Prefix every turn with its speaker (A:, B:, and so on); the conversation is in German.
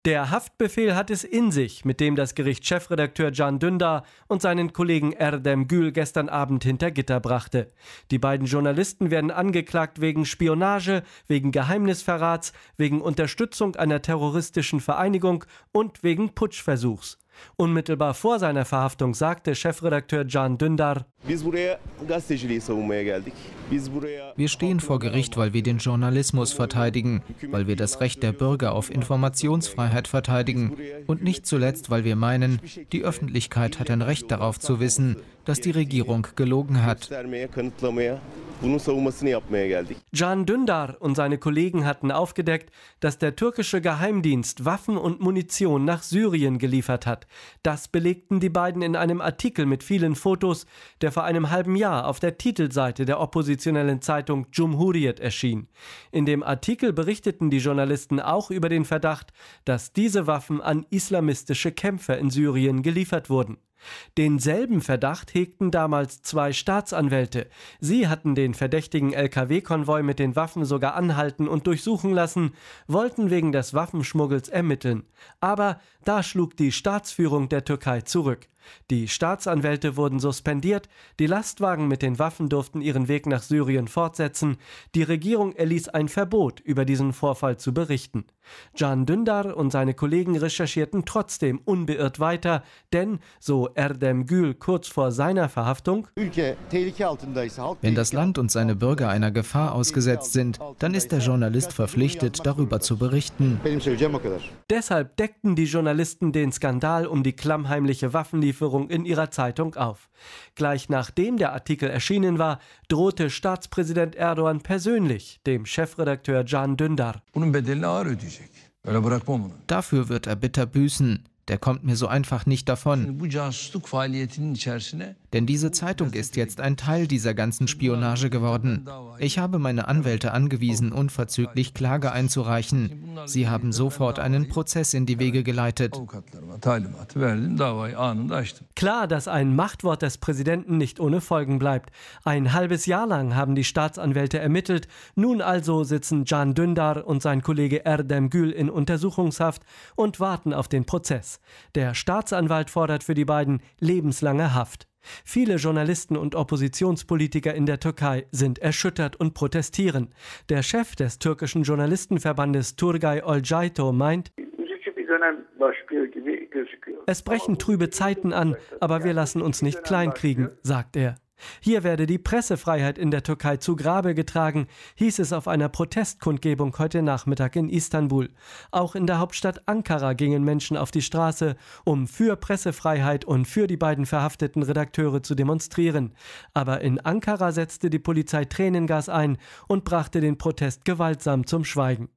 A: Der Haftbefehl hat es in sich, mit dem das Gericht Chefredakteur Can Dündar und seinen Kollegen Erdem Gül gestern Abend hinter Gitter brachte. Die beiden Journalisten werden angeklagt wegen Spionage, wegen Geheimnisverrats, wegen Unterstützung einer terroristischen Vereinigung und wegen Putschversuchs. Unmittelbar vor seiner Verhaftung sagte Chefredakteur Can Dündar:
B: Wir stehen vor Gericht, weil wir den Journalismus verteidigen, weil wir das Recht der Bürger auf Informationsfreiheit verteidigen und nicht zuletzt, weil wir meinen, die Öffentlichkeit hat ein Recht darauf zu wissen, dass die Regierung gelogen hat.
A: Can Dündar und seine Kollegen hatten aufgedeckt, dass der türkische Geheimdienst Waffen und Munition nach Syrien geliefert hat. Das belegten die beiden in einem Artikel mit vielen Fotos, der vor einem halben Jahr auf der Titelseite der oppositionellen Zeitung Cumhuriyet erschien. In dem Artikel berichteten die Journalisten auch über den Verdacht, dass diese Waffen an islamistische Kämpfer in Syrien geliefert wurden. Denselben Verdacht hegten damals 2 Staatsanwälte. Sie hatten den verdächtigen LKW-Konvoi mit den Waffen sogar anhalten und durchsuchen lassen, wollten wegen des Waffenschmuggels ermitteln. Aber da schlug die Staatsführung der Türkei zurück. Die Staatsanwälte wurden suspendiert, die Lastwagen mit den Waffen durften ihren Weg nach Syrien fortsetzen, die Regierung erließ ein Verbot, über diesen Vorfall zu berichten. Can Dündar und seine Kollegen recherchierten trotzdem unbeirrt weiter, denn, so Erdem Gül kurz vor seiner Verhaftung:
B: Wenn das Land und seine Bürger einer Gefahr ausgesetzt sind, dann ist der Journalist verpflichtet, darüber zu berichten.
A: Deshalb deckten die Journalisten den Skandal um die klammheimliche Waffenlieferung in ihrer Zeitung auf. Gleich nachdem der Artikel erschienen war, drohte Staatspräsident Erdoğan persönlich dem Chefredakteur Can Dündar.
B: Dafür wird er bitter büßen. Der kommt mir so einfach nicht davon. Denn diese Zeitung ist jetzt ein Teil dieser ganzen Spionage geworden. Ich habe meine Anwälte angewiesen, unverzüglich Klage einzureichen. Sie haben sofort einen Prozess in die Wege geleitet.
A: Klar, dass ein Machtwort des Präsidenten nicht ohne Folgen bleibt. Ein halbes Jahr lang haben die Staatsanwälte ermittelt. Nun also sitzen Can Dündar und sein Kollege Erdem Gül in Untersuchungshaft und warten auf den Prozess. Der Staatsanwalt fordert für die beiden lebenslange Haft. Viele Journalisten und Oppositionspolitiker in der Türkei sind erschüttert und protestieren. Der Chef des türkischen Journalistenverbandes Turgay Olcayto meint: Es brechen trübe Zeiten an, aber wir lassen uns nicht kleinkriegen, sagt er. Hier werde die Pressefreiheit in der Türkei zu Grabe getragen, hieß es auf einer Protestkundgebung heute Nachmittag in Istanbul. Auch in der Hauptstadt Ankara gingen Menschen auf die Straße, um für Pressefreiheit und für die beiden verhafteten Redakteure zu demonstrieren. Aber in Ankara setzte die Polizei Tränengas ein und brachte den Protest gewaltsam zum Schweigen.